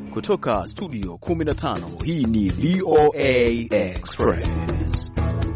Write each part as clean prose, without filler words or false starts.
Kutoka studio 15, hii ni VOA Express.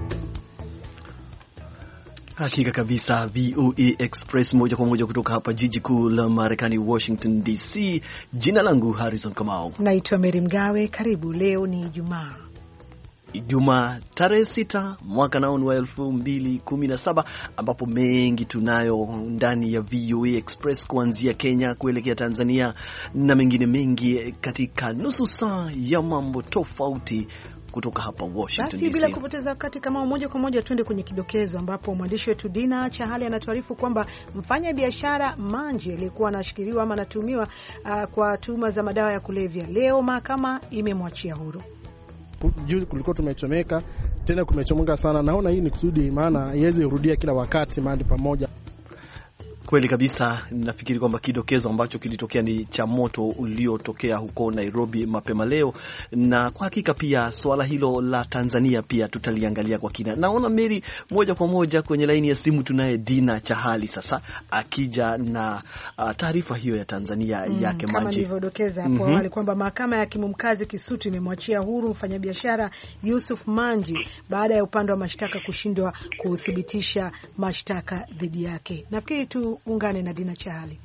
Hakika kabisa, VOA Express moja kwa moja kutoka hapa jiji kuu la Marekani, Washington DC. Jina langu Harrison Kamau. Naitwa Mary Mgawe. Karibu. Leo ni Ijumaa tarehe 6 mwaka nao wa 2017, ambapo mengi tunayo ndani ya VOA Express, kuanzia Kenya kuelekea Tanzania na mengine mengi katika nusu saa ya mambo tofauti kutoka hapa Washington DC. Basi bila kupoteza wakati, kama moja kwa moja tuende kwenye kidokezo, ambapo mwandishi wetu Dina Chahali anatuarifu kwamba mfanya biashara Manji aliyekuwa anashikiliwa ama anatumiwa kwa tuhuma za madawa ya kulevya, leo mahakama imemwachia huru. Juzi kulikuwa tumechomeka, tena kumechomeka sana. Naona hii ni kusudi, maana haiwezi rudia kila wakati mahali pamoja. Kweli kabisa, nafikiri kwamba kidokezo ambacho kilitokea ni cha moto uliotokea huko Nairobi mapema leo, na kwa hakika pia swala hilo la Tanzania pia tutaliangalia kwa kina. Naona Mary, moja kwa moja kwenye laini ya simu tunaye Dina Chahali sasa akija na taarifa hiyo ya Tanzania yake Manji. Kama nilivyodokeza hapo awali kwamba mahakama ya hakimu mkazi Kisutu imemwachia huru mfanyabiashara Yusuf Manji baada ya upande wa mashtaka kushindwa kuthibitisha mashtaka dhidi yake. Nafikiri ungane na Dina Chahali.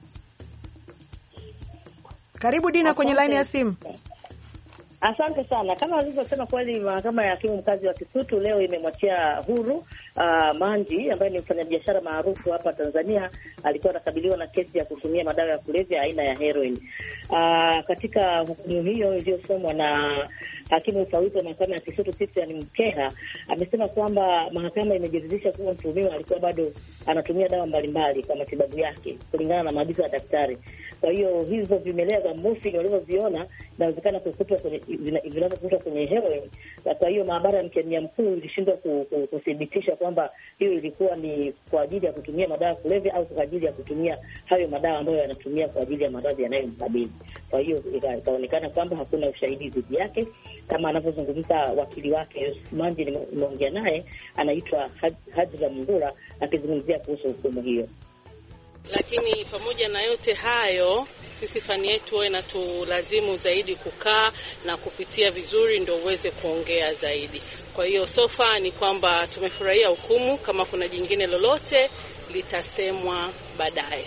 Karibu Dina kwenye line ya simu. Asante sana. Kama alivyosema, kweli mahakama ya hakimu mkazi wa Kisutu leo imemwachia huru Manji ambaye ni mfanyabiashara maarufu hapa Tanzania. Alikuwa anakabiliwa na kesi ya kutumia madawa ya kulevya aina ya heroin. Katika hukumu hiyo iliyosomwa na hakimu mfawidhi wa mahakama ya Kisutu Christian Mkeha, amesema kwamba mahakama imejiridhisha kuwa mtuhumiwa alikuwa bado anatumia dawa mbalimbali kwa matibabu yake kulingana na maagizo ya daktari. Kwa hiyo hizo vimelea vya morphine walivyoviona inawezekana kukutwa kwenye heroin. Kwa hiyo maabara ya mkemia mkuu ilishindwa kuthibitisha kwamba hiyo ilikuwa ni kwa ajili ya kutumia madawa ya kulevya au kwa ajili ya kutumia hayo madawa ambayo yanatumia kwa ajili ya maradhi yanayomkabili. Kwa hiyo ikaonekana kwamba hakuna ushahidi dhidi yake, kama anavyozungumza wakili wake Yusuf Manji. Nimeongea naye, anaitwa Hajra Mngura, akizungumzia kuhusu hukumu hiyo. Lakini pamoja na yote hayo, sisi fani yetu inatulazimu zaidi kukaa na kupitia vizuri ndio uweze kuongea zaidi. Kwa hiyo sofa ni kwamba tumefurahia hukumu. Kama kuna jingine lolote litasemwa baadaye.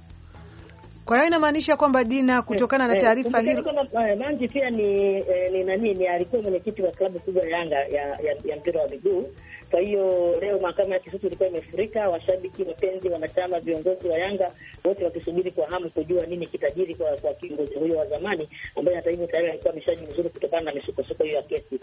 Kwa hiyo inamaanisha kwamba Dina, kutokana na taarifa hii Manji pia ni alikuwa mwenyekiti wa klabu kubwa ya Yanga ya mpira wa miguu. Kwa hiyo leo mahakama ya Kisutu ilikuwa imefurika, washabiki, wapenzi, wanachama, viongozi wa Yanga wote wakisubiri kwa hamu kujua nini kitajiri kwa kiongozi huyo wa zamani ambaye hata hivyo tayari alikuwa ameshajiuzuru kutokana na misukosuko hiyo ya kesi.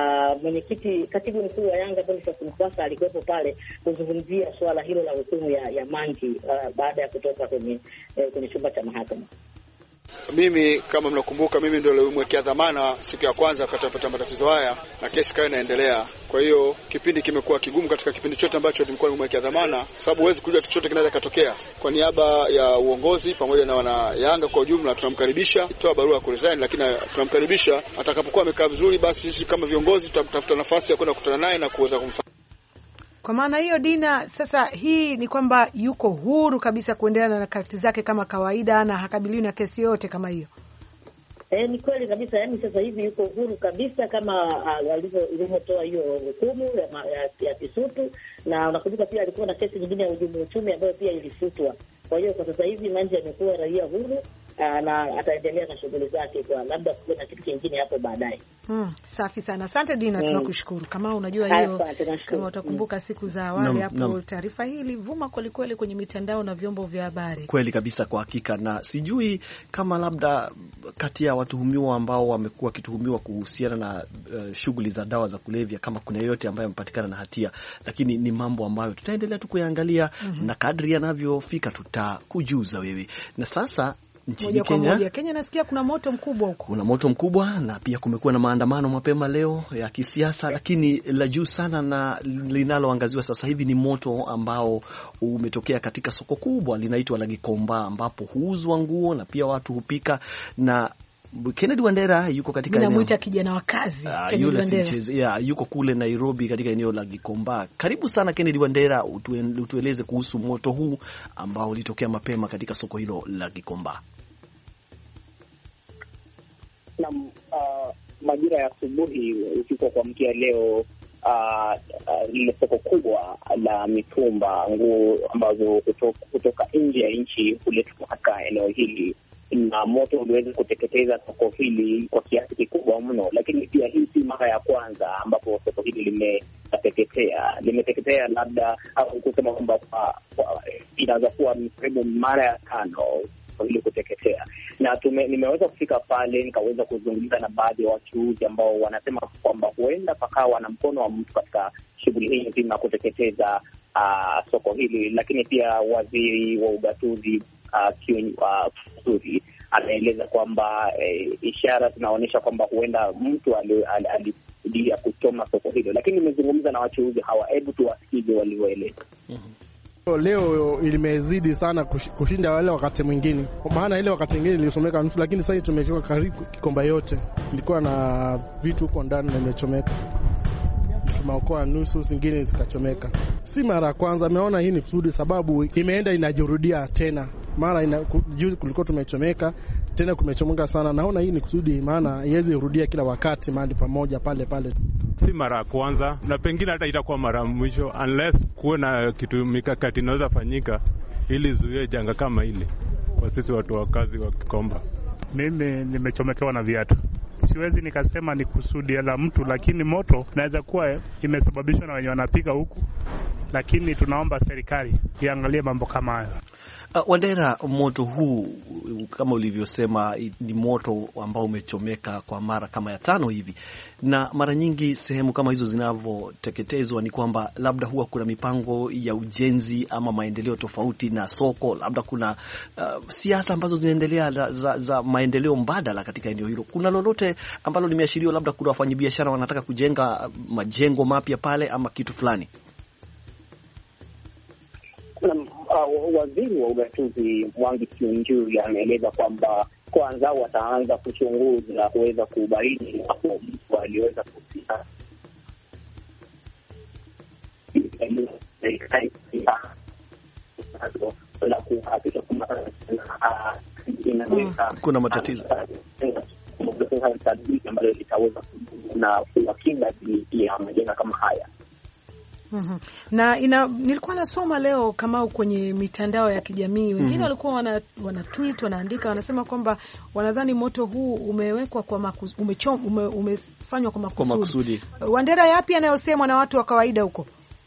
Katibu mkuu wa Yanga Boniface Mkwasa alikuwepo pale kuzungumzia swala hilo la hukumu ya Manji baada ya kutoka kwenye chumba cha mahakama. Mimi kama mnakumbuka, mimi ndio nilimwekea dhamana siku ya kwanza wakati apata matatizo haya na kesi kayo inaendelea. Kwa hiyo kipindi kimekuwa kigumu katika kipindi chote ambacho nilikuwa nimwekea dhamana, sababu huwezi kujua kitu chote kinaweza katokea. Kwa niaba ya uongozi pamoja na wana Yanga kwa ujumla, tunamkaribisha, toa barua ya kuresign, lakini tunamkaribisha atakapokuwa amekaa vizuri, basi sisi kama viongozi tutatafuta nafasi ya kwenda kukutana naye na kuweza kumfanya. Kwa maana hiyo Dina, sasa hii ni kwamba yuko huru kabisa kuendelea na harakati zake kama kawaida na hakabiliwi na kesi yote kama hiyo. Ni kweli kabisa, yani sasa hivi yuko huru kabisa kama alivyotoa hiyo hukumu ya Kisutu, na unakumbuka pia alikuwa na kesi nyingine ya hujumu uchumi ambayo pia ilifutwa. Kwa hiyo kwa sasa hivi Manji amekuwa raia huru na ataendelea na shughuli zake, kwa labda kuwe na kitu kingine hapo baadaye. Safi sana. Asante Dina, tunakushukuru. Kama unajua hiyo, kama utakumbuka siku za awali hapo taarifa hii ilivuma kweli kwenye mitandao na vyombo vya habari. Kweli kabisa, kwa hakika, na sijui kama labda kati ya watuhumiwa ambao wamekuwa kituhumiwa kuhusiana na shughuli za dawa za kulevya kama kuna yeyote ambaye amepatikana na hatia, lakini ni mambo ambayo tutaendelea tu kuangalia na kadri yanavyofika tutakujuza wewe. Na sasa nchini Kenya nasikia kuna moto mkubwa huko. Kuna moto mkubwa na pia kumekuwa na maandamano mapema leo ya kisiasa, lakini la juu sana na linaloangaziwa sasa hivi ni moto ambao umetokea katika soko kubwa linaitwa la Gikomba, ambapo huuzwa nguo na pia watu hupika. Na Kennedy Wandera yuko katika eneo, namuita kijana wa kazi, yuko kule Nairobi katika eneo la Gikomba. Karibu sana Kennedy Wandera, utueleze kuhusu moto huu ambao ulitokea mapema katika soko hilo la Gikomba. Na majira ya asubuhi usiku wa kuamkia leo, lile soko kubwa la mitumba, nguo ambazo kutoka nje ya nchi huletwa katika eneo hili, na moto uliweza kuteketeza soko hili kwa kiasi kikubwa mno. Lakini pia hii si mara ya kwanza ambapo soko hili limeteketea, labda au kusema kwamba inaweza kuwa karibu mara ya 5 ili kuteketea. Na nimeweza kufika pale nikaweza kuzungumza na baadhi ya wachuuzi ambao wanasema kwamba huenda pakawa na mkono wa mtu katika shughuli hii nzima kuteketeza soko hili. Lakini pia waziri wa ugatuzi Kisuri anaeleza kwamba ishara zinaonyesha kwamba huenda mtu alidia kuchoma soko hilo. Lakini nimezungumza na wachuuzi hawa, hebu tuwasikize walivyoeleza. Leo ilimezidi sana kushinda wale wakati mwingine, maana ile wakati mwingine ilisomeka nusu, lakini sasa tumechoma karibu kikomba yote. Ilikuwa na vitu huko ndani na imechomeka, tumeokoa nusu, zingine zikachomeka. Si mara ya kwanza, ameona hii ni kusudi, sababu imeenda inajirudia tena. Mara juzi kulikuwa tumechomeka, tena kumechomeka sana. Naona hii ni kusudi, maana haiwezi rudia kila wakati mahali pamoja pale. Si mara ya kwanza, na pengine hata itakuwa mara mwisho, unless kuwe na kitu mikakati inaweza fanyika ili zuie janga kama ile kwa sisi watu wakazi wa Kikomba. Mimi nimechomekewa na viatu. Siwezi nikasema ni kusudi la mtu, lakini moto naweza kuwa imesababishwa na wenye wanapika huku, lakini tunaomba serikali iangalie mambo kama hayo. Wandera, moto huu kama ulivyosema ni moto ambao umechomeka kwa mara kama ya 5 hivi, na mara nyingi sehemu kama hizo zinavyoteketezwa ni kwamba labda huwa kuna mipango ya ujenzi ama maendeleo tofauti na soko, labda kuna siasa ambazo zinaendelea za maendeleo mbadala katika eneo hilo. Kuna lolote ambalo limeashiriwa, labda kuna wafanyabiashara wanataka kujenga majengo mapya pale ama kitu fulani? Waziri wa ugatuzi Mwangi Kiunjuri ameeleza kwamba kwanza wataanza kuchunguza kuweza kubaini hapo mtu aliweza kufika kuna matatizo ambayo litaweza na kuwakinga ya majengo kama haya. Na nilikuwa nasoma leo kama kwenye mitandao ya kijamii wengine walikuwa wana tweet, wanaandika, wanasema kwamba wanadhani moto huu umewekwa kwa umefanywa kwa makusudi. Wandera, yapi yanayosemwa na watu wa kawaida huko?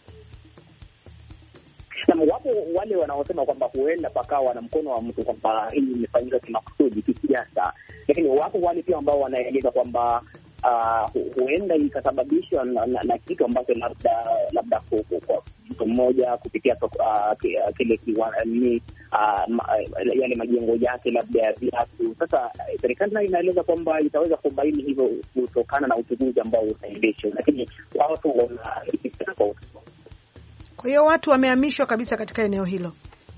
Wapo wale wanaosema kwamba huenda pakawa na mkono wa mtu, kwamba hili limefanyika kimakusudi kisiasa, lakini wapo wale pia ambao wanaeleza kwamba huenda ikasababishwa na kitu ambacho labda kwa mtu mmoja kupitia kile yale majengo yake labda ya viatu. Sasa serikali nayo inaeleza kwamba itaweza kubaini hivyo kutokana na uchunguzi ambao utaendeshwa, lakini watu wana. Kwa hiyo watu wamehamishwa kabisa katika eneo hilo.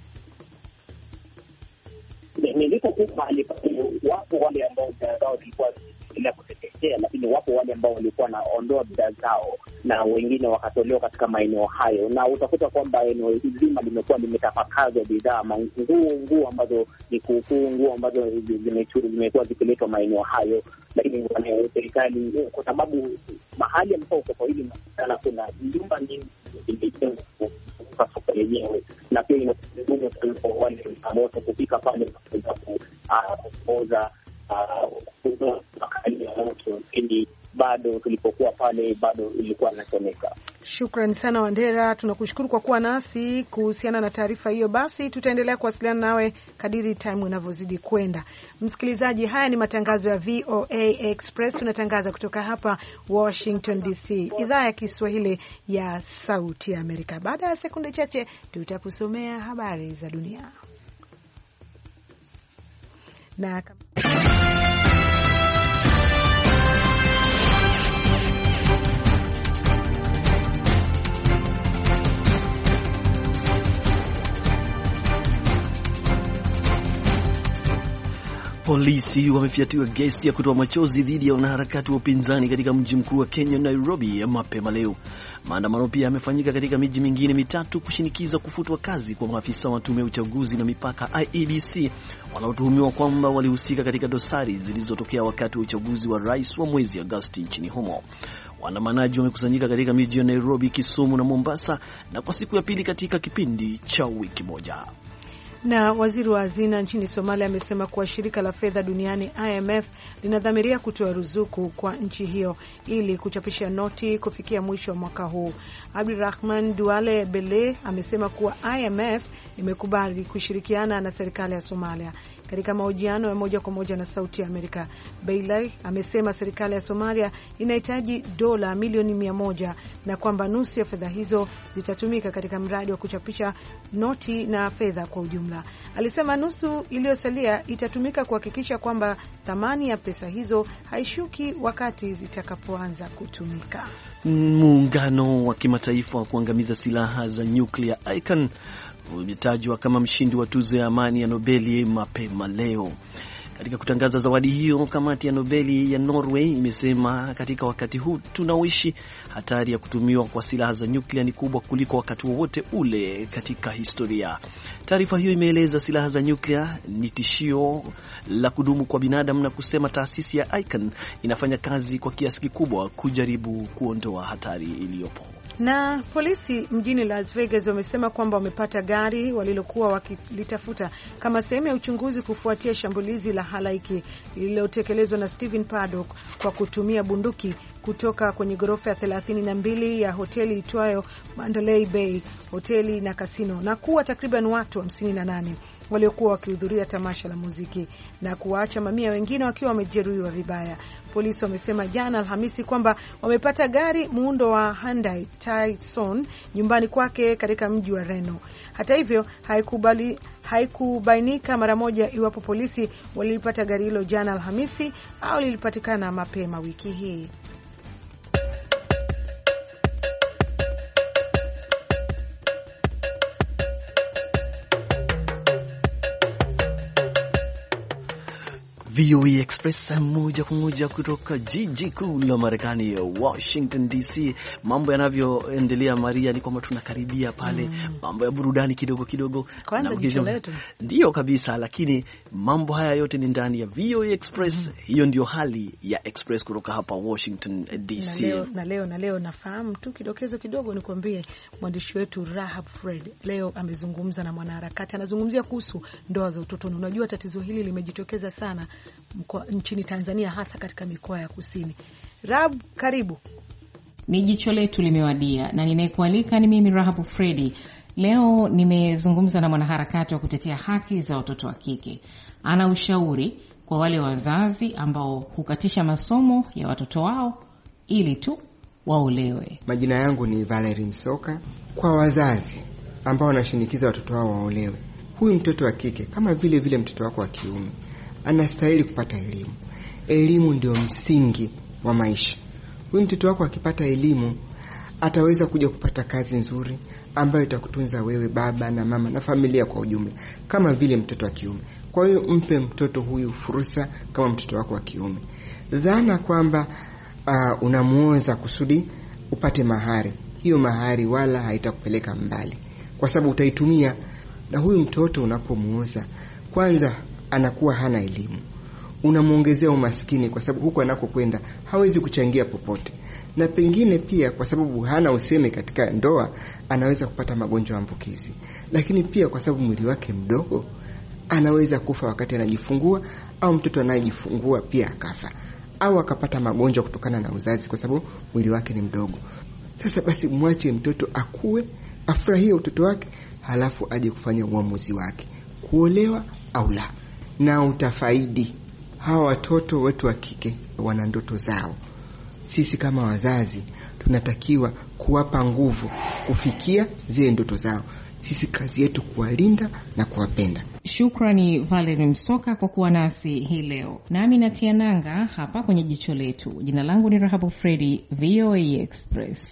Nilipokuwa mahali pale, wapo wale ambao bidhaa zao zilikuwa zinaendelea kuteketea, lakini wapo wale ambao walikuwa wanaondoa bidhaa zao na wengine wakatolewa katika maeneo hayo, na utakuta kwamba eneo zima limekuwa limetapakazwa bidhaa, nguo ambazo ni kuukuu, nguo ambazo zimekuwa zikiletwa maeneo hayo. Lakini serikali, kwa sababu mahali ambapo soko hili sana kuna nyumba nyingi zimejengwa kwa soko lenyewe, na pia inakuwa kwa wale moto kufika pale kuweza kupoza makali ya moto, ili bado tulipokuwa pale bado ilikuwa inachomeka. Shukrani sana Wandera, tunakushukuru kwa kuwa nasi kuhusiana na taarifa hiyo. Basi tutaendelea kuwasiliana nawe kadiri time inavyozidi kwenda. Msikilizaji, haya ni matangazo ya VOA Express, tunatangaza kutoka hapa Washington DC, idhaa ya Kiswahili ya Sauti ya Amerika. Baada ya sekunde chache tutakusomea habari za dunia. Na Polisi wamefiatua gesi ya kutoa machozi dhidi ya wanaharakati wa upinzani katika mji mkuu wa Kenya, Nairobi, mapema leo. Maandamano pia yamefanyika katika miji mingine mitatu kushinikiza kufutwa kazi kwa maafisa wa tume ya uchaguzi na mipaka IEBC wanaotuhumiwa kwamba walihusika katika dosari zilizotokea wakati wa uchaguzi wa rais wa mwezi Agosti nchini humo. Waandamanaji wamekusanyika katika miji ya Nairobi, Kisumu na Mombasa, na kwa siku ya pili katika kipindi cha wiki moja. Na waziri wa hazina nchini Somalia amesema kuwa shirika la fedha duniani IMF linadhamiria kutoa ruzuku kwa nchi hiyo ili kuchapisha noti kufikia mwisho wa mwaka huu. Abdirahman Duale Bele amesema kuwa IMF imekubali kushirikiana na serikali ya Somalia. Katika mahojiano ya moja kwa moja na Sauti ya Amerika, Bailey amesema serikali ya Somalia inahitaji dola milioni 100 na kwamba nusu ya fedha hizo zitatumika katika mradi wa kuchapisha noti na fedha kwa ujumla. Alisema nusu iliyosalia itatumika kuhakikisha kwamba thamani ya pesa hizo haishuki wakati zitakapoanza kutumika. Muungano wa kimataifa wa kuangamiza silaha za nyuklia ICAN umetajwa kama mshindi wa tuzo ya amani ya Nobeli mapema leo. Katika kutangaza zawadi hiyo, kamati ya Nobeli ya Norway imesema katika wakati huu tunaoishi, hatari ya kutumiwa kwa silaha za nyuklia ni kubwa kuliko wakati wowote ule katika historia. Taarifa hiyo imeeleza silaha za nyuklia ni tishio la kudumu kwa binadamu na kusema taasisi ya ICAN inafanya kazi kwa kiasi kikubwa kujaribu kuondoa hatari iliyopo. Na polisi mjini Las Vegas wamesema kwamba wamepata gari walilokuwa wakilitafuta kama sehemu ya uchunguzi kufuatia shambulizi la halaiki lililotekelezwa na Stephen Paddock kwa kutumia bunduki kutoka kwenye ghorofa ya 32 ya hoteli itwayo Mandalay Bay hoteli na kasino, na kuwa takriban watu 58 waliokuwa wakihudhuria tamasha la muziki na kuwaacha mamia wengine wakiwa wamejeruhiwa vibaya. Polisi wamesema jana Alhamisi kwamba wamepata gari muundo wa Hyundai Tucson nyumbani kwake katika mji wa Reno. Hata hivyo haikubainika mara moja iwapo polisi walilipata gari hilo jana Alhamisi au lilipatikana mapema wiki hii. VOA Express moja kwa moja kutoka jiji kuu la Marekani, Washington DC. Mambo yanavyoendelea, Maria, ni kwamba tunakaribia pale mambo ya burudani kidogo kidogo. Ndio kabisa, lakini mambo haya yote ni ndani ya VOA Express. Hiyo ndio hali ya Express kutoka hapa Washington DC. Na leo nafahamu tu kidokezo kidogo, nikwambie mwandishi wetu Rahab Fred leo amezungumza na mwanaharakati, anazungumzia kuhusu ndoa za utotoni. Unajua tatizo hili limejitokeza sana nchini Tanzania, hasa katika mikoa ya kusini. Rahab, karibu. Ni jicho letu limewadia na ninayekualika ni mimi Rahab Fredi. Leo nimezungumza na mwanaharakati wa kutetea haki za watoto wa kike. Ana ushauri kwa wale wazazi ambao hukatisha masomo ya watoto wao ili tu waolewe. Majina yangu ni Valerie Msoka. Kwa wazazi ambao wanashinikiza watoto wao waolewe, huyu mtoto wa kike kama vile mtoto wako wa kiume anastahili kupata elimu. Elimu ndio msingi wa maisha. Huyu mtoto wako akipata elimu ataweza kuja kupata kazi nzuri ambayo itakutunza wewe, baba na mama na familia kwa ujumla, kama vile mtoto wa kiume. Kwa hiyo mpe mtoto huyu fursa kama mtoto wako wa kiume. Dhana kwamba unamuoza kusudi upate mahari, hiyo mahari wala haitakupeleka mbali, kwa sababu utaitumia. Na huyu mtoto unapomuoza, kwanza anakuwa hana elimu, unamuongezea umaskini, kwa sababu huko anakokwenda hawezi kuchangia popote. Na pengine pia kwa sababu hana useme katika ndoa, anaweza kupata magonjwa ya ambukizi. Lakini pia kwa sababu mwili wake mdogo, anaweza kufa wakati anajifungua, au mtoto anayejifungua pia akafa, au akapata magonjwa kutokana na uzazi kwa sababu mwili wake ni mdogo. Sasa basi mwache mtoto akue, afurahie utoto wake, halafu aje kufanya uamuzi wake, kuolewa au la, na utafaidi. Hawa watoto wetu wa kike wana ndoto zao. Sisi kama wazazi tunatakiwa kuwapa nguvu kufikia zile ndoto zao. Sisi kazi yetu kuwalinda na kuwapenda. Shukrani Valerie Msoka kwa kuwa nasi hii leo. Nami natia nanga hapa kwenye jicho letu. Jina langu ni Rahabu Fredi, VOA Express.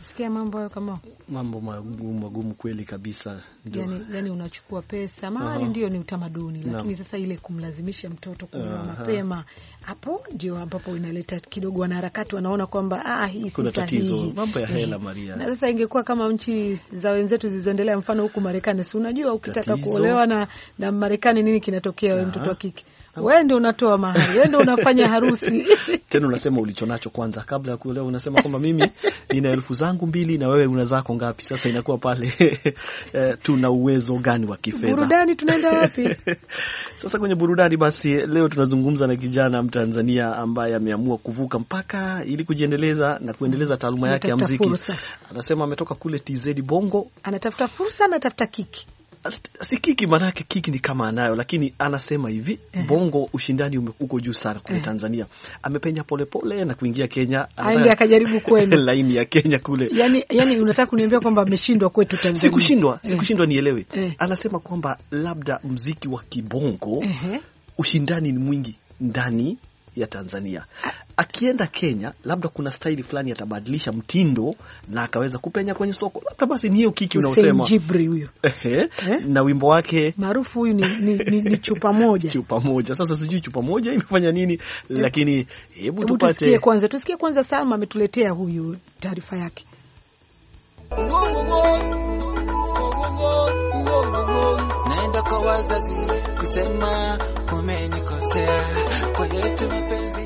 Sikia mambo hayo kama mambo magumu kweli kabisa. Yani unachukua pesa mahali ndio ni utamaduni, lakini sasa ile kumlazimisha mtoto kuolewa mapema, hapo ndio ambapo inaleta kidogo wanaharakati wanaona kwamba hii si sahihi. Mambo ya hela Maria. Na sasa ingekuwa kama nchi za wenzetu zilizoendelea, mfano huku Marekani, si unajua ukitaka kuolewa na Marekani nini kinatokea? Wewe mtoto wa kike, wewe ndio unatoa mahari, wewe ndio unafanya harusi. Tena unasema ulichonacho kwanza kabla ya kuolewa, unasema kwamba mimi nina 2,000 na wewe una zako ngapi? Sasa inakuwa pale tuna uwezo gani wa kifedha? Burudani tunaenda wapi? Sasa kwenye burudani basi leo tunazungumza na kijana Mtanzania ambaye ameamua kuvuka mpaka ili kujiendeleza na kuendeleza taaluma yake ya muziki. Anasema ametoka kule TZ Bongo, anatafuta fursa, anatafuta kiki. Si kiki manake kiki ni kama anayo, lakini anasema hivi Bongo ushindani uko juu sana kule Tanzania. Amepenya polepole na kuingia Kenya, aende akajaribu kwenu laini ya Kenya kule. Yani unataka kuniambia kwamba ameshindwa kwetu Tanzania? Sikushindwa nielewe. Anasema kwamba labda muziki wa kibongo ushindani ni mwingi ndani ya Tanzania. Akienda Kenya labda kuna staili fulani atabadilisha mtindo na akaweza kupenya kwenye soko. Labda basi ni hiyo kiki unaosema. Jibri huyo. Na wimbo wake maarufu huyu ni chupa moja. Chupa moja. Sasa sijui chupa moja imefanya nini, lakini hebu tusikie kwanza Salma ametuletea huyu taarifa yake. Naenda kwa wazazi kusema umenikosea kwa yetu mapenzi.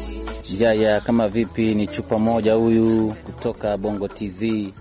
Kama vipi, ni chupa moja huyu kutoka Bongo TZ.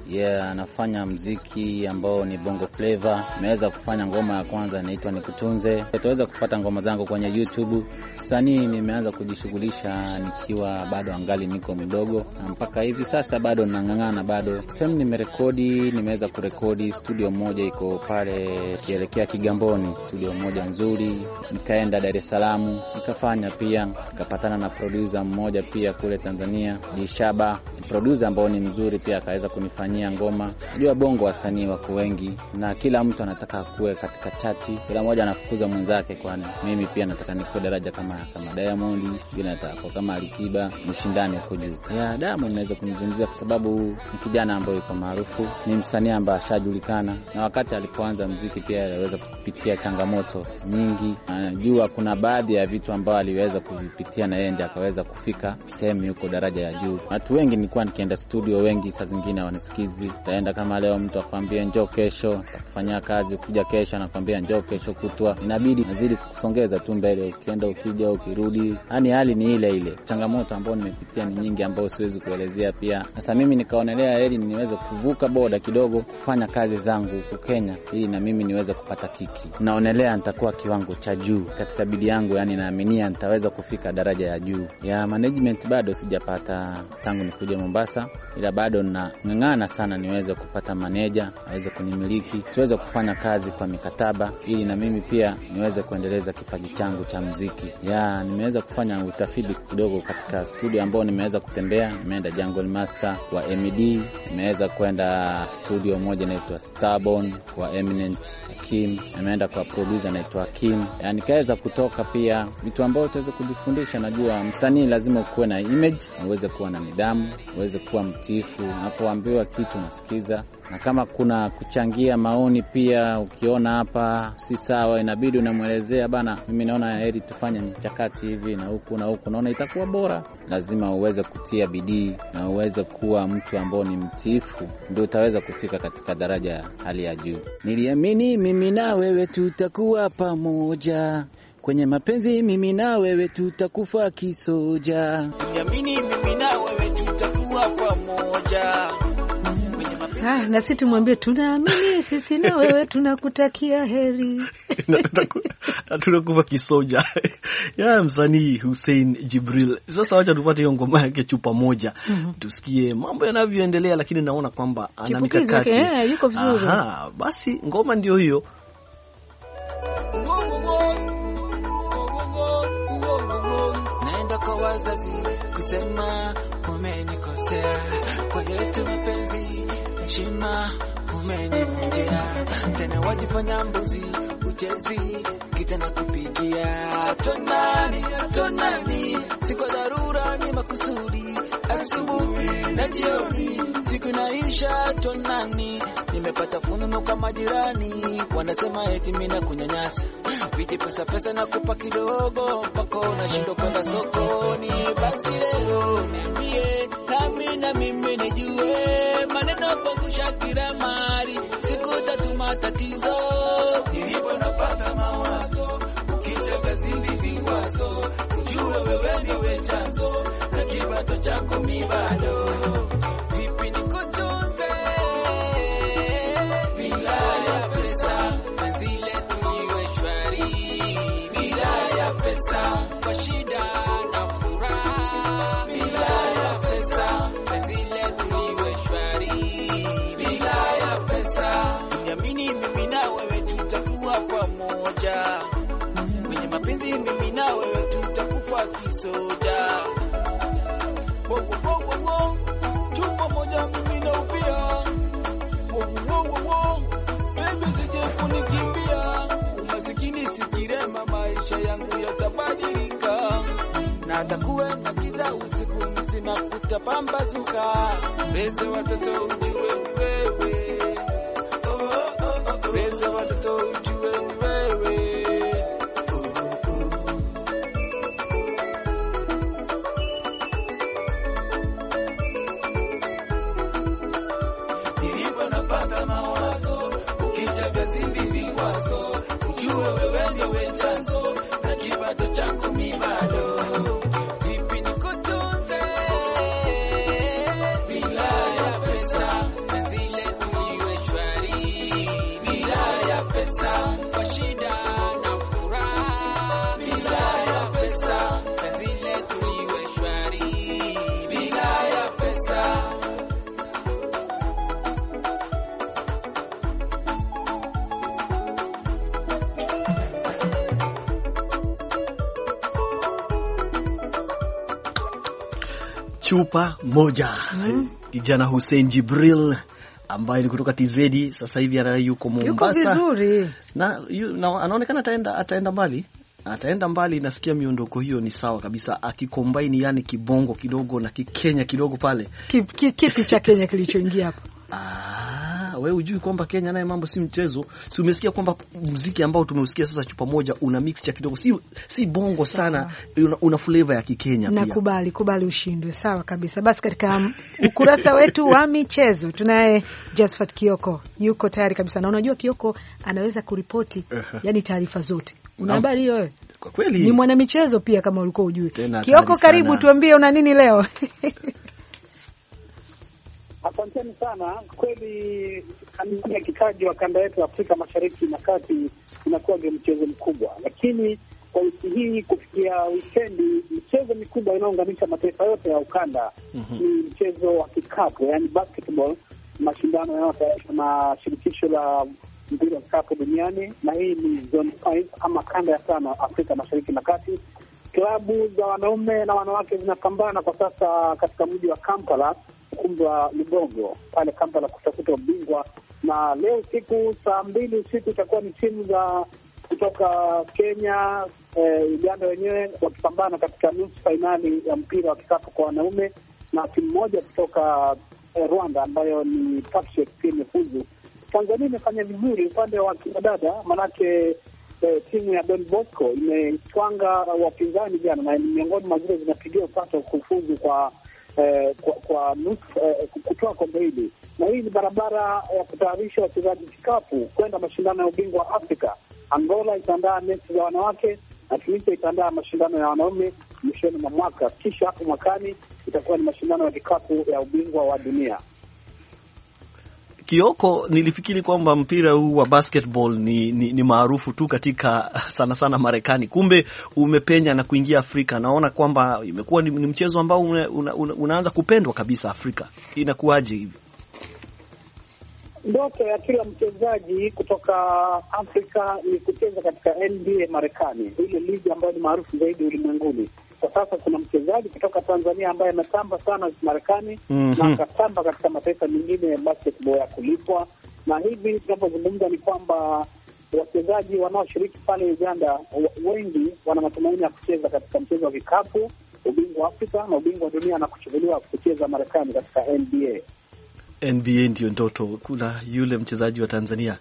Anafanya muziki ambao ni Bongo Flavor. Nimeweza kufanya ngoma ya kwanza inaitwa Nikutunze. Utaweza kupata ngoma zangu kwenye YouTube. Sanii nimeanza kujishughulisha nikiwa bado angali niko mdogo, na mpaka hivi sasa bado nang'ang'ana bado. Sasa nimeweza kurekodi studio moja iko pale kielekea Kigamboni, studio moja nzuri. Nikaenda Dar es Salaam nikafanya pia, nikapatana na producer mmoja pia kule Tanzania, Dishaba, producer ambao ni mzuri pia, akaweza kunifanyia ngoma. Unajua Bongo wasanii wako wengi na kila mtu anataka kuwe katika chati, kila mmoja anafukuza mwenzake, kwani mimi pia nataka nikuwe daraja kama Diamond, bila nataka kama Alikiba, mshindani huko juu. Diamond naweza kumzungumzia kwa sababu ni kijana ambaye yuko maarufu, ni msanii ambaye ashajulikana, na wakati alipoanza muziki pia aliweza kupitia changamoto nyingi. Najua kuna baadhi ya vitu ambao aliweza kuvipitia na yeye ndiye akaweza kufika sehemu yuko daraja ya juu. Watu wengi nilikuwa nikienda studio, wengi saa zingine wanisikizi. Taenda kama leo mtu akwambia njoo kesho, takufanyia kazi, ukija kesho anakuambia njoo kesho kutwa. Inabidi nazidi kusongeza tu mbele, ukienda ukija ukirudi. Yaani hali ni ile. Changamoto ambazo nimepitia ni nyingi ambazo siwezi kuelezea pia. Sasa mimi nikaonelea heri niweze kuvuka boda kidogo, kufanya kazi zangu huko Kenya ili na mimi niweze kupata kiki. Naonelea nitakuwa kiwango cha juu katika bidii yangu, yani naaminia nitaweza kufika daraja ya juu. Management bado sijapata tangu nikuje Mombasa, ila bado nang'ang'ana sana niweze kupata manager aweze kunimiliki, tuweze kufanya kazi kwa mikataba ili na mimi pia niweze kuendeleza kipaji changu cha muziki. Nimeweza kufanya utafiti kidogo katika studio ambao nimeweza kutembea. Nimeenda Jungle Master wa MED, nimeweza kwenda studio moja inaitwa Starborn wa Eminent Kim, nimeenda kwa producer anaitwa Kim. Nikaweza kutoka pia vitu ambavyo tuweze kujifundisha. Najua msanii lazima kuwe na image, uweze kuwa na nidhamu, uweze kuwa mtiifu, unapoambiwa kitu unasikiza, na kama kuna kuchangia maoni pia ukiona hapa si sawa, inabidi unamuelezea bana, mimi naona heri tufanye mchakati hivi na huku na huku, naona itakuwa bora. Lazima uweze kutia bidii na uweze kuwa mtu ambao ni mtiifu, ndio utaweza kufika katika daraja ya hali ya juu. Niliamini mimi na wewe tutakuwa pamoja, kwenye mapenzi mimi na wewe tutakufa kisoja. Niliamini mimi na wewe tutakuwa pamoja. Na sisi tumwambie tunaamini sisi na wewe tunakutakia heri. Tunakufa kisoja. Msanii Hussein Jibril. Sasa wacha tupate hiyo ngoma yake chupa moja. Tusikie mambo yanavyoendelea, lakini naona kwamba ana mikakati. Yuko vizuri. Basi ngoma ndio hiyo. Naenda kwa wazazi kusema umenikosea kwa yetu mapenzi, heshima umenivunjia, tena wajifanya mbuzi uchezi kitana kupigia. Tonani si kwa dharura, ni makusudi, asubuhi na jioni, siku inaisha tonani. Nimepata fununu kama jirani, wanasema eti mimi na kunyanyasa. Viti pesa na kupa kidogo, mpaka unashindwa kwenda sokoni. Basi leo niambie, na mimi nijue, maneno kwangu shakira mari, sikutatuma tatizo. Nilipo napata mawazo, ukicheka zindi viwazo, ujue wewe ndiwe chanzo, na kipato chako mi bado. Vipi nikutunze bila ya pesa, zile tuliwe shwari bila ya pesa, kwa shida na furaha bila ya pesa, zile tuliwe shwari bila ya pesa. Niamini mimi na wewe tutakuwa pamoja, kwenye mapenzi mimi na wewe tutakufa kisoja. Chupa moja mimi na upia, baby sije kunikimbia. Umasikini sikirema, maisha yangu yatabadilika, na atakuwe na giza usiku mzima kutapambazuka. Beze watoto ujue wewe, beze watoto ujue wewe. Kipato chako mi bado. Vipi nikutunze bila ya pesa, zile tuliwe shwari bila ya pesa, kwa shida na furaha bila ya pesa, zile tuliwe shwari bila ya pesa. Chupa moja. Kijana Hussein Jibril ambaye ni kutoka TZ, sasa hivi yuko Mombasa. Yuko vizuri. Na anaonekana ataenda mbali. Nasikia miondoko hiyo ni sawa kabisa, akikombaini yani kibongo kidogo na kikenya kidogo pale. Kipi cha Kenya kilichoingia hapo? Wewe hujui kwamba Kenya naye mambo si mchezo. Si umesikia kwamba muziki ambao tumeusikia sasa, chupa moja, una mix cha kidogo, si bongo sana, una flavor ya Kikenya pia. Kubali ushindwe. Sawa kabisa. Basi katika ukurasa wetu wa michezo tunaye Josephat Kioko, yuko tayari kabisa. Na unajua Kioko anaweza kuripoti yani taarifa zote. Una habari hiyo wewe? Kwa kweli ni mwana michezo pia, kama ulikuwa hujui. Kioko, karibu, tuambie una nini leo? Asanteni sana. Kweli kanisa kikaji wa kanda yetu Afrika Mashariki na Kati inakuwa ndio mchezo mkubwa, lakini kwa wiki hii kufikia wikendi, mchezo mikubwa inayounganisha mataifa yote ya ukanda ni mchezo wa kikapu, yani basketball, mashindano yanayotayarishwa na shirikisho la mpira wa kikapu duniani, na hii ni zone 5 ama kanda ya 5 Afrika Mashariki na Kati. Klabu za wanaume na wanawake zinapambana kwa sasa katika mji wa Kampala, ukumbi wa Lugogo pale Kampala, kutafuta ubingwa. Na leo siku saa 2 usiku itakuwa ni timu za kutoka Kenya, Uganda wenyewe wakipambana katika nusu fainali ya mpira wa kikapu kwa wanaume, na timu moja kutoka Rwanda ambayo ni Patriot pia imefuzu. Tanzania imefanya vizuri upande wa kinadada, manake timu ya Don Bosco imetwanga wapinzani jana, na miongoni mwa zile zinapigia upato kufuzu kwa kutoa kombe hili. Na hii ni barabara ya kutayarisha wachezaji kikapu kwenda mashindano ya ubingwa wa Afrika. Angola itaandaa mechi za wanawake na Tunisia itaandaa mashindano ya wanaume mwishoni mwa mwaka. Kisha hapo mwakani itakuwa ni mashindano ya kikapu ya ubingwa wa dunia. Kioko, nilifikiri kwamba mpira huu wa basketball ni maarufu tu katika sana Marekani. Kumbe umepenya na kuingia Afrika. Naona kwamba imekuwa ni mchezo ambao unaanza kupendwa kabisa Afrika. Inakuwaje hivi? Ndoto ya kila mchezaji kutoka Afrika ni kucheza katika NBA Marekani, ile ligi ambayo ni maarufu zaidi ulimwenguni. Kwa sasa kuna mchezaji kutoka Tanzania ambaye ametamba sana Marekani na akatamba katika mataifa mengine ya basketball ya kulipwa. Na hivi tunapozungumza ni kwamba wachezaji wanaoshiriki pale Uganda wengi wana matumaini ya kucheza katika mchezo wa vikapu ubingwa wa Afrika na ubingwa wa dunia na kuchukuliwa kucheza Marekani katika NBA. NBA ndio ndoto. Kuna yule mchezaji wa Tanzania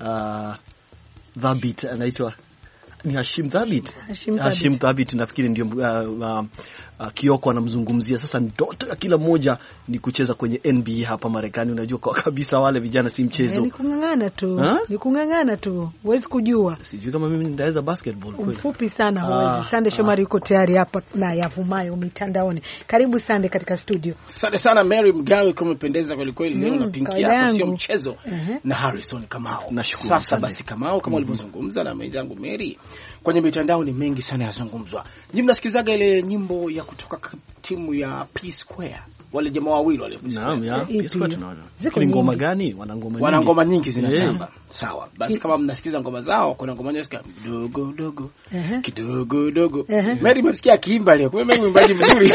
Thabit anaitwa ni Hashim Thabit nafikiri ndio Kioko anamzungumzia. Sasa ndoto ya kila mmoja ni kucheza kwenye NBA hapa Marekani. Unajua kwa kabisa wale vijana si mchezo. Ni kung'ang'ana tu. Huwezi kujua. Sijui kama mimi nitaweza basketball kweli. Mfupi sana huwezi. Sande Shomari yuko tayari hapa na yavumayo mitandaoni. Karibu Sande katika studio. Asante sana Mary Mgawe, kumependeza kweli kweli. Leo napinkia hapo sio mchezo na Harrison Kamau. Nashukuru. Sasa basi Kamau kama ulivyozungumza na mwenzangu Mary, kwenye mitandao ni mengi sana yazungumzwa. Nyinyi mnasikilizaga ile nyimbo ya kutoka timu ya P Square, wale jamaa wawili wale. Naam, ya P Square tunaona. Ziko ngoma gani? Wana ngoma nyingi zinatamba. Sawa. Basi kama mnasikiliza ngoma zao, kuna ngoma nyingi kidogo dogo. Kidogo dogo. Mary msikia akiimba leo. Kwa mimi mwimbaji mzuri.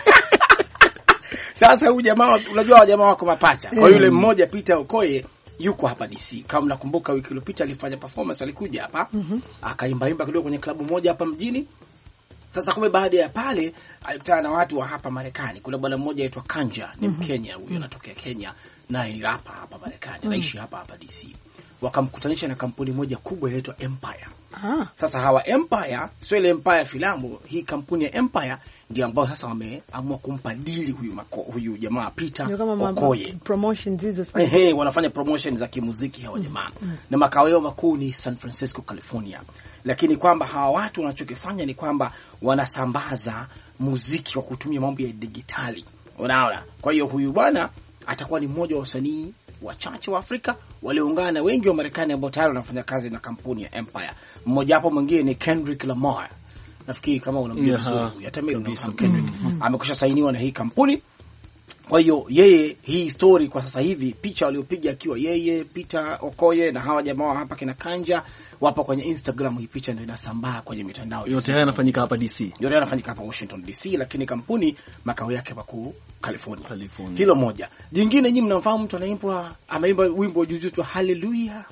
Sasa huyu jamaa, unajua jamaa wako mapacha. Kwa yule mmoja Peter Okoye yuko hapa DC. Kama mnakumbuka wiki iliyopita alifanya performance, alikuja hapa akaimba kidogo kwenye klabu moja hapa mjini. Sasa kumbe baada ya pale alikutana na watu wa hapa Marekani. Kuna bwana mmoja aitwa Kanja, ni Mkenya, huyo anatokea Kenya na ni rapa hapa Marekani, anaishi hapa DC. Wakamkutanisha na kampuni moja kubwa inaitwa Empire. Sasa hawa Empire, sio ile Empire filamu, hii kampuni ya Empire ndio ambao sasa wameamua kumpa deal huyu jamaa Peter Okoye. Promotions hizo. Wanafanya promotions za kimuziki hawa jamaa. Na makao yao makuu ni San Francisco, California. Lakini kwamba hawa watu wanachokifanya ni kwamba wanasambaza muziki kwa kutumia mambo ya digitali. Unaona? Kwa hiyo huyu bwana atakuwa ni mmoja wa wasanii wachache wa Afrika walioungana na wengi wa Marekani ambao tayari wanafanya kazi na kampuni ya Empire. Mmoja hapo mwingine ni Kendrick Lamar. Nafikiri kama unamjua vizuri, hata mimi namfahamu Kendrick. Amekwisha sainiwa na hii kampuni. Kwa hiyo yeye, hii story kwa sasa hivi, picha waliopiga akiwa yeye, Peter Okoye na hawa jamaa hapa kina Kanja wapo kwenye Instagram. Hii picha ndio inasambaa kwenye mitandao. Yote haya yanafanyika hapa DC. Yote yanafanyika hapa Washington DC, lakini kampuni makao yake makuu California. Hilo moja. Jingine nyinyi mnamfahamu mtu ameimba wimbo juzi tu Hallelujah.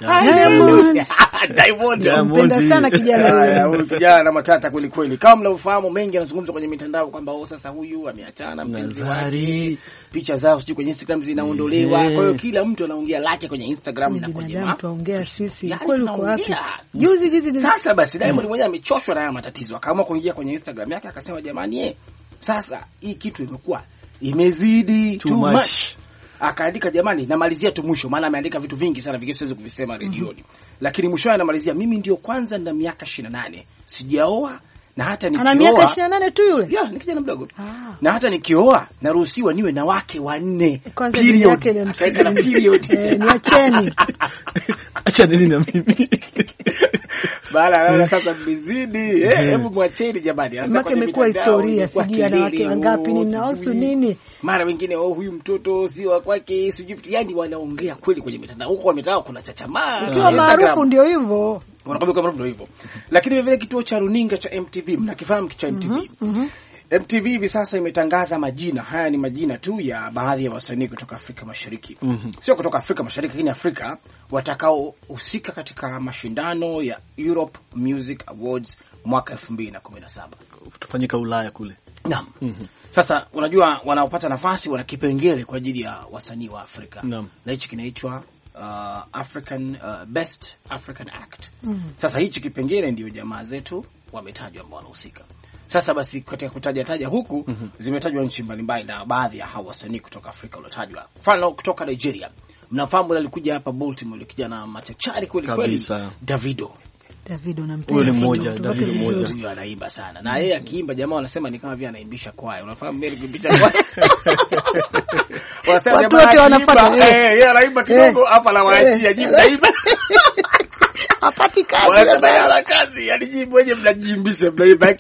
Diamond. Mpenda sana kijana huyu. Kijana na matata kweli kweli. Kama mnamfahamu, mengi anazungumza kwenye mitandao kwamba sasa huyu ameachana mpenzi wake. Picha zao sio kwenye Instagram zinaondolewa. Kwa hiyo kila mtu anaongea lake kwenye Instagram na kwenye tuongea sisi. Kweli uko wapi? Juzi sasa basi Diamond mwenyewe amechoshwa na haya matatizo. Akaamua kuingia kwenye Instagram yake akasema, jamani sasa hii kitu imekuwa imezidi too much. Akaandika, jamani, namalizia tu mwisho, maana ameandika vitu vingi sana siwezi kuvisema redioni. Lakini mwisho anamalizia, mimi ndio kwanza na miaka 28 sijaoa, na hata nikioa. Ana miaka 28 tu yule? Yeah, ni kijana mdogo tu. Na hata nikioa naruhusiwa niwe na wake 4. Period. Akaika na period. Niacheni. Acha nini na mimi? Bala sasa bizidi. Hebu mwacheni jamani. Sasa imekuwa historia, sijui ana wake wangapi, ninahusu nini? Mara wengine huyu mtoto si wa kwake, sijui yani wanaongea kweli kwenye mitandao. Huko kwa mitandao kuna chachamaa. Ukiwa maarufu ndio hivyo. Wanakwambia kama ndio hivyo. Lakini vile kitu cha runinga cha MTV, mnakifahamu cha MTV. MTV hivi sasa imetangaza majina. Haya ni majina tu ya baadhi ya wasanii kutoka Afrika Mashariki. Sio kutoka Afrika Mashariki, lakini Afrika watakaohusika katika mashindano ya Europe Music Awards mwaka 2017. Kutafanyika Ulaya kule. Naam. Sasa unajua wanaopata nafasi wana kipengele kwa ajili ya wasanii wa Afrika. Naam. Na hichi kinaitwa African Best African Act. Sasa hichi kipengele ndio jamaa zetu wametajwa ambao wanahusika. Sasa basi katika kutaja huku zimetajwa nchi mbalimbali na baadhi ya hao wasanii kutoka Afrika waliotajwa. Mfano kutoka Nigeria. Mnafahamu alikuja hapa Baltimore, alikuja na machachari kweli kweli. Davido nampenda. Yule mmoja, Davido mmoja. Huyo anaimba sana. Na yeye akiimba jamaa wanasema ni kama vile anaimbisha kwaya. Unafahamu mimi kuimbisha kwaya. Wanasema jamaa anaimba, yeye anaimba kidogo hapa na waachia jibu naimba. Hapati kazi. Wanasema kazi, alijibu wenyewe mnajiimbisha mnaimba.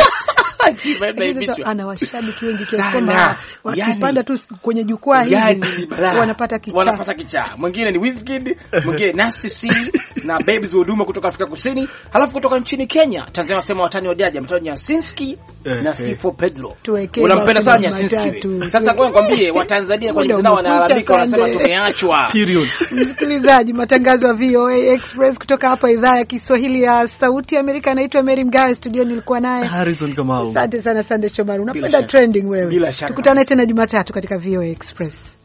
Ana washabiki wengi kiasi kwamba wakipanda tu kwenye jukwaa hili wanapata kichaa. Mwingine ni Wizkid, mwingine Nasty C na Babes Wodumo kutoka Afrika Kusini. Halafu kutoka nchini Kenya, Tanzania wasema watani wa Jaja, mtani ya Sinski na Sifo Pedro. Unampenda sana Nyasinski. Sasa kwa nikwambie Watanzania kwa nini wanalalamika wanasema tumeachwa. Msikilizaji, matangazo ya VOA Express kutoka hapa idhaa ya Kiswahili ya Sauti ya Amerika. Naitwa Mary Mgawe, studio nilikuwa naye Harrison Kamau. Asante sana Sande Shomari. Unapenda trending wewe. Tukutane tena Jumatatu katika VOA Express.